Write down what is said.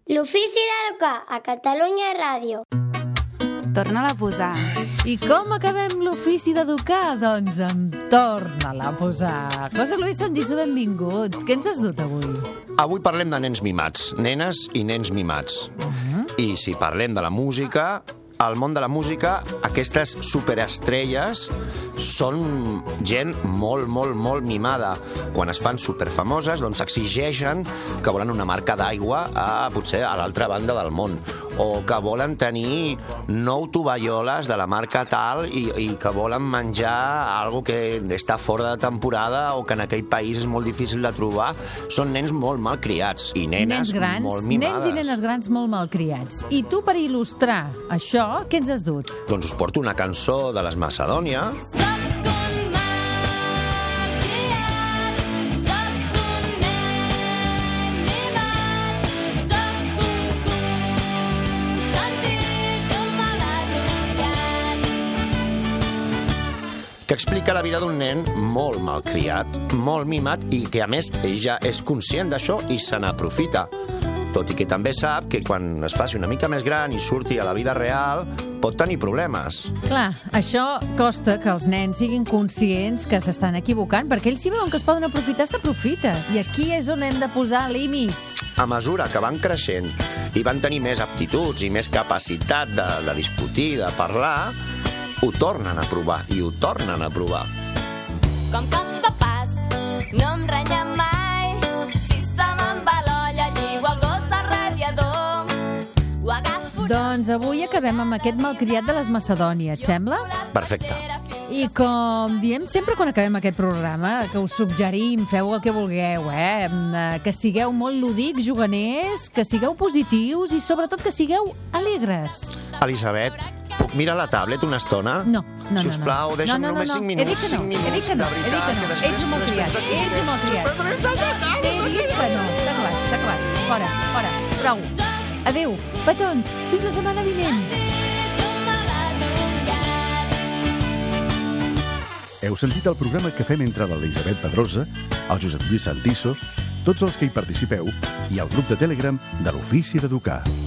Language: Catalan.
L'ofici d'educar a Catalunya Ràdio. Torna-la a posar. I com acabem l'ofici d'educar? Doncs amb torna-la a posar. José Luis Sandiso, benvingut. Què ens has dut avui? Avui parlem de nens mimats, nenes i nens mimats. I si parlem de la música, al món de la música, aquestes superestrelles són gent molt mimada. Quan es fan superfamoses, doncs exigeixen que volen una marca d'aigua potser a l'altra banda del món, o que volen tenir 9 tovalloles de la marca tal i que volen menjar algo que està fora de temporada o que en aquell país és molt difícil de trobar. Són nens molt malcriats i nenes molt mimades. Nens i nenes grans molt malcriats. I tu, per il·lustrar això, què ens has dut? Doncs us porto una cançó de les Macedònia. Que explica la vida d'un nen molt malcriat, molt mimat i que, a més, ell ja és conscient d'això i se n'aprofita. Tot i que també sap que quan es faci una mica més gran i surti a la vida real, pot tenir problemes. Clar, això costa que els nens siguin conscients que s'estan equivocant, perquè ells si veuen que es poden aprofitar, s'aprofita. I aquí és on hem de posar límits. A mesura que van creixent i van tenir més aptituds i més capacitat de discutir, de parlar, ho tornen a provar i ho tornen a provar. Com que els papàs no em renyen mai, si se me'n va l'olla, lligo el gos al radiador, ho agafo... Doncs avui acabem amb aquest malcriat de les Macedònia, et sembla? Perfecte. I com diem sempre quan acabem aquest programa, que us suggerim, feu el que vulgueu, que sigueu molt lúdics, juganers, que sigueu positius i sobretot que sigueu alegres. Elisabet, puc mirar la tablet una estona? No. Sisplau, deixa'm només 5 minuts. He dit que no. Ets un malcriat. T'he dit que no. S'ha acabat. Fora. Prou. Adéu. Petons. Fins la setmana vinent. Heu sentit el programa que fem entre l'Elisabet Pedrosa, el Josep Lluís Santiso, tots els que hi participeu i el grup de Telegram de l'Ofici d'Educar.